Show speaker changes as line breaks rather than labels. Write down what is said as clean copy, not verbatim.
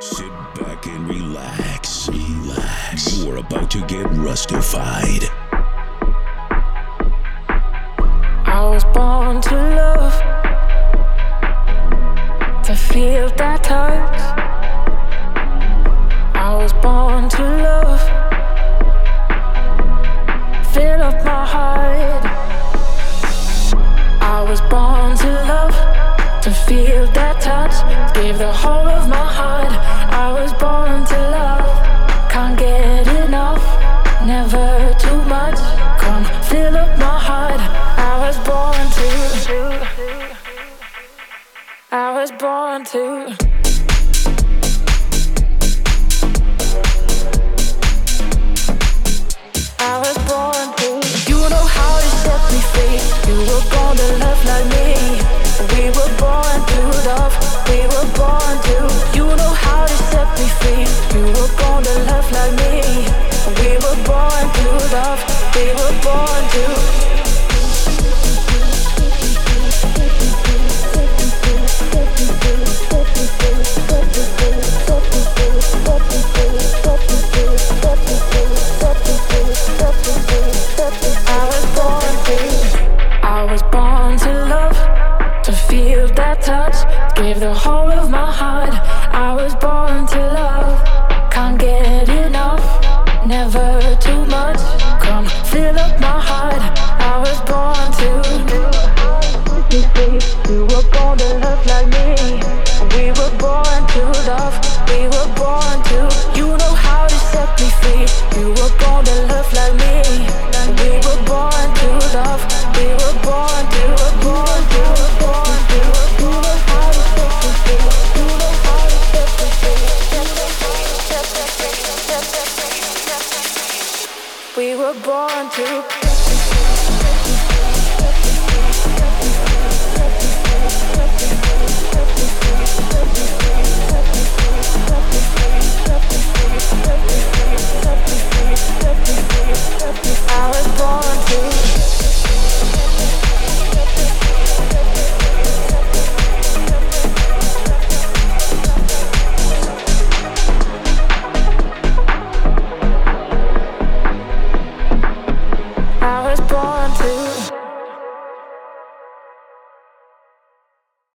Sit back and relax. You are about to get rustified.
I was born to love, to feel that touch. I was born to love, fill up my heart. I was born to love, to feel that touch, give the whole of my heart. I was born to love, can't get enough, never too much. Come fill up my heart. I was born to. I was born to. You know how to set me free. You were born to love like me. We were born to love. We were born to. You know how to set me free. You were born to love like me. We were born to love. We were born to. I was born to love, to feel that touch, give the whole of my heart. I was born to love, can't get enough, never too much. Come fill up my heart. I was born to. You were born to love like me. We were born to love. We were born to. You know how to set me free. You were born to love like me. We were born to love. We were born to. Born to. Born to. You know how to set me free. You know how to set me free. We were born to.